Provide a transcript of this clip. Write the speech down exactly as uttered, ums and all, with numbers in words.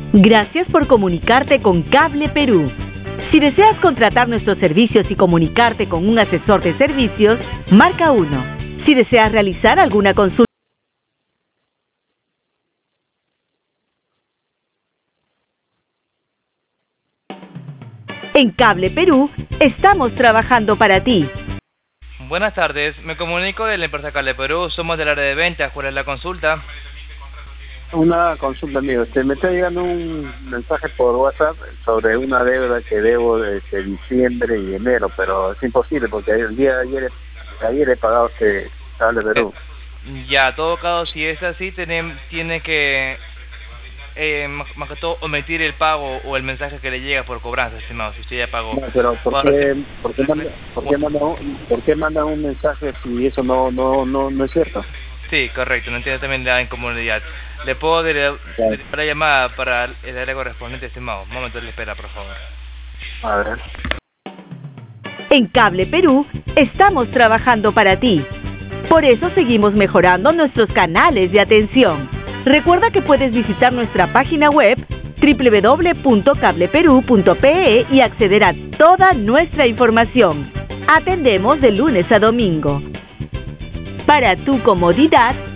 Gracias por comunicarte con Cable Perú. Si deseas contratar nuestros servicios y comunicarte con un asesor de servicios, marca uno. Si deseas realizar alguna consulta, en Cable Perú, estamos trabajando para ti. Buenas tardes, me comunico de la empresa Cable Perú, somos del área de ventas. ¿Cuál es la consulta? Una consulta, amigo. Este, me está llegando un mensaje por WhatsApp sobre una deuda que debo desde diciembre y enero, pero es imposible porque el día de ayer, ayer he pagado este Cable Perú. Eh, ya, todo caso, si es así, tiene, tiene que, eh, más, más que todo, omitir el pago o el mensaje que le llega por cobranza, estimado, si usted ya pagó. No, pero ¿por qué, ¿por qué, manda, por qué manda un, ¿por qué manda un mensaje si eso no no no, no es cierto? Sí, correcto, no entiendo también la incomodidad. ¿Le puedo derivar la llamada para el área correspondiente, estimado? Un momento de espera, por favor. A ver. En Cable Perú, estamos trabajando para ti. Por eso seguimos mejorando nuestros canales de atención. Recuerda que puedes visitar nuestra página web doble u doble u doble u punto cable perú punto pe e y acceder a toda nuestra información. Atendemos de lunes a domingo. Para tu comodidad,